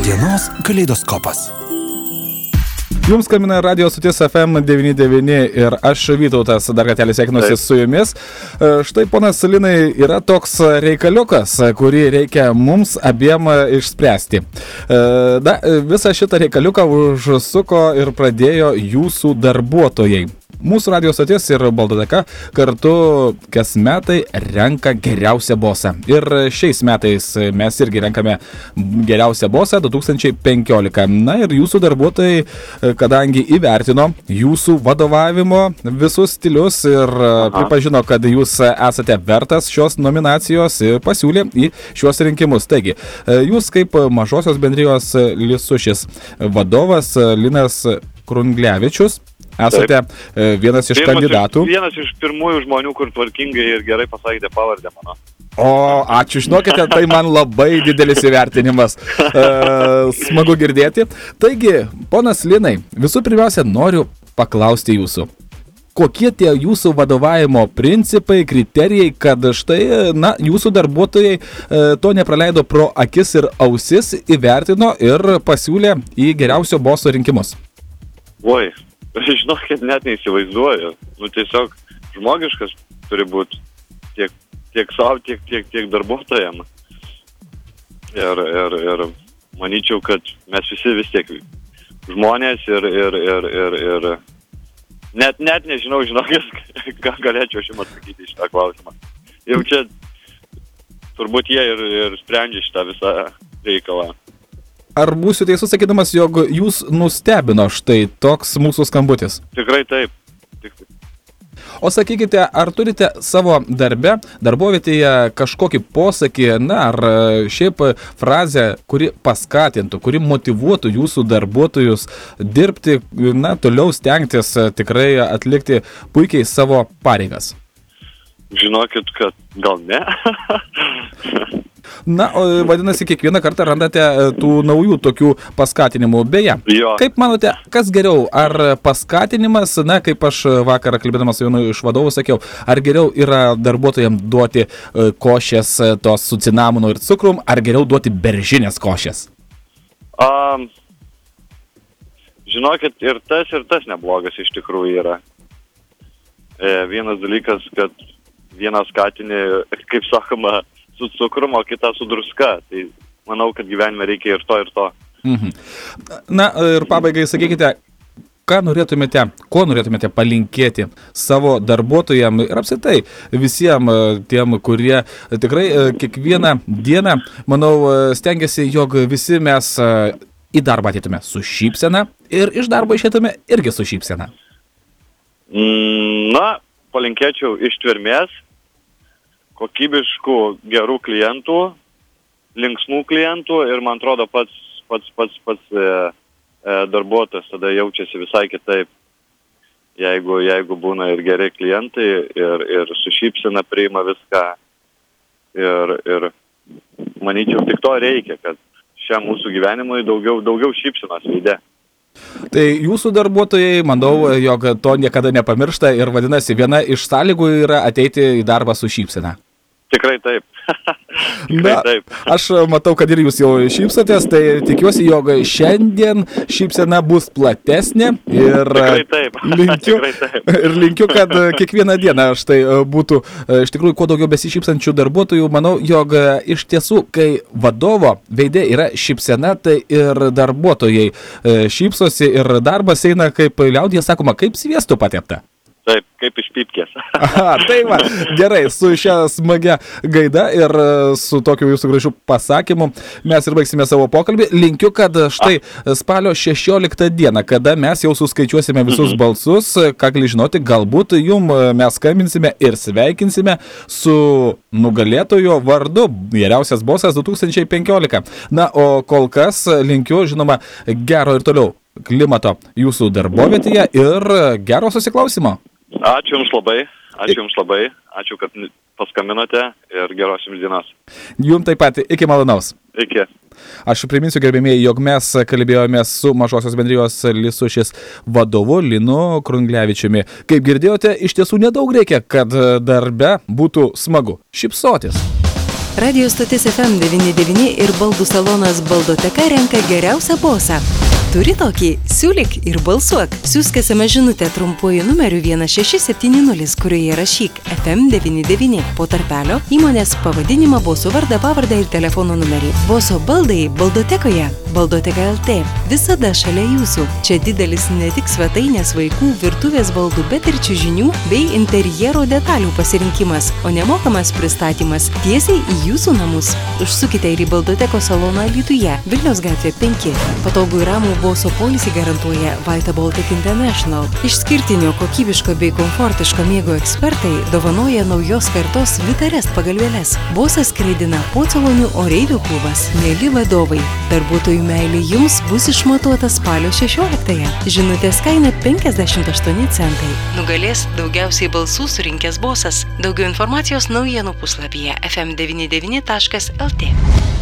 Dienos kaleidoskopas. Jums skambina Radio stotis FM 99 ir aš Vytautas dar kartelį sveikinuosi su jumis. Štai, ponas Linai, yra toks reikaliukas, kurį reikia mums abiem išspręsti. Visą šitą reikaliuką užsuko ir pradėjo jūsų darbuotojai. Mūsų radio stotis ir Baldoteka kartu kas metai renka geriausią bosą. Ir šiais metais mes irgi renkame geriausią bosą 2015. Na ir jūsų darbuotojai, kadangi įvertino jūsų vadovavimo visus stilius ir pripažino, kad jūs esate vertas šios nominacijos ir pasiūlė į šios rinkimus. Taigi, jūs kaip mažosios bendrijos Lisušis vadovas Linas Krunglevičius esate vienas iš kandidatų. Vienas iš pirmųjų žmonių, kur tvarkingai ir gerai pasakėte pavardę mano. O, ačiū, žinokite, tai man labai didelis įvertinimas. Smagu girdėti. Taigi, ponas Linai, visų pirmiausia, noriu paklausti jūsų. Kokie tie jūsų vadovavimo principai, kriterijai, kad štai, jūsų darbuotojai to nepraleido pro akis ir ausis, įvertino ir pasiūlė į geriausio boso rinkimus? Oi, žinokit, net neįsivaizduoju. Tiesiog žmogiškas turi būti tiek savo, tiek darbuotojam. Ir manyčiau, kad mes visi vis tiek žmonės ir net nežinau, žinokit, ką galėčiau šiam atsakyti šitą klausimą. Jau čia turbūt jie ir sprendžia šitą visą reikalą. Ar būsiu teisus sakydamas, jog jūs nustebino štai toks mūsų skambutis? Tikrai taip. O sakykite, ar turite savo darbovietėje kažkokį posakį, ar šiaip frazę, kuri paskatintų, kuri motyvuotų jūsų darbuotojus dirbti, toliau stengtis tikrai atlikti puikiai savo pareigas? Žinokit, kad gal ne. Vadinasi, kiekvieną kartą randate tų naujų tokių paskatinimų. Beje, kaip manote, kas geriau? Ar paskatinimas, kaip aš vakar kalbėdamas su vienu iš vadovų sakiau, ar geriau yra darbuotojams duoti košės tos su cinamonu ir cukrum, ar geriau duoti beržinės košės? Žinokit, ir tas neblogas iš tikrųjų yra. Vienas dalykas, kad vieną skatinį, kaip sakoma, su cukrum, o kitą su druska. Tai manau, kad gyvenime reikia ir to, ir to. Ir pabaigai sakykite, ko norėtumėte palinkėti savo darbuotojams ir apskritai visiems tiem, kurie tikrai kiekvieną dieną, manau, stengiasi, jog visi mes į darbą atėtume su šypsena ir iš darbo išėtume irgi su šypsena. Palinkėčiau ištvermės, kokybiškų gerų klientų, linksmų klientų ir man atrodo pats darbuotojas tada jaučiasi visai kitaip, jeigu būna ir geri klientai ir su šypsena priima viską ir manyčiau tik to reikia, kad šiam mūsų gyvenimui daugiau šypsenos veide. Tai jūsų darbuotojai, manau, jog to niekada nepamiršta ir vadinasi, viena iš sąlygų yra ateiti į darbą su šypsena. Tikrai taip. Taip. Aš matau, kad ir jūs jau šypsotės, tai tikiuosi, jog šiandien šypsena bus platesnė ir linkiu, kad kiekvieną dieną štai būtų iš tikrųjų kuo daugiau besišypsančių darbuotojų. Manau, jog iš tiesų, kai vadovo veide yra šypsena, tai ir darbuotojai šypsosi ir darbas eina, kaip liaudyje sakoma, kaip sviestu patepta. Taip, kaip iš pypkės. Tai va, gerai, su šia smagia gaida ir su tokiu jūsų gražiu pasakymu mes ir baigsime savo pokalbį. Linkiu, kad štai spalio 16 dieną, kada mes jau suskaičiuosime visus balsus, ką gali žinoti, galbūt jum mes skambinsime ir sveikinsime su nugalėtojo vardu geriausias bosas 2015. O kol kas linkiu, žinoma, gero ir toliau klimato jūsų darbovietėje ir gero susiklausimo. Ačiū Jums labai. Ačiū, kad paskambinote ir geros Jums dienos. Jums taip pat. Iki malonaus. Iki. Aš priminsiu, gerbėmieji, jog mes kalbėjome su mažosios bendrijos Lisušis vadovu Linu Krunglevičiumi. Kaip girdėjote, iš tiesų nedaug reikia, kad darbe būtų smagu šypsotis. Radio stotis FM99 ir baldų salonas Baldoteka renka geriausią bosą. Turi tokį? Siūlyk ir balsuok. Siųsk SMS žinutę trumpuoju numeriu 1670, kurioje rašyk FM99 po tarpelio, įmonės pavadinimą, boso vardą, pavardę ir telefono numerį. Boso baldai Baldotekoje. Baldoteka LT. Visada šalia jūsų. Čia didelis ne tik svetainės, vaikų, virtuvės baldų, bet ir čiužinių bei interjero detalių pasirinkimas, o nemokamas pristatymas tiesiai į jūsų namus. Užsukite ir į Baldotekos saloną Alytuje, Vilniaus gatvė 5. Patogų ir ramų boso poilsį garantuoja Vita Baltic International. Išskirtinio, kokybiško bei komfortiško miego ekspertai dovanoja naujos kartos Vitarest pagalvėles. Bosas skraidina Pocolonių oreivių klubas. Mėly vadovai, darbuotojų meilė jums bus išmatuota spalio 16-ąją. Žinutės kaina 58 centai. Nugalės daugiausiai balsų surinkęs bosas. Daugiau informacijos naujienų puslapyje fm99.lt.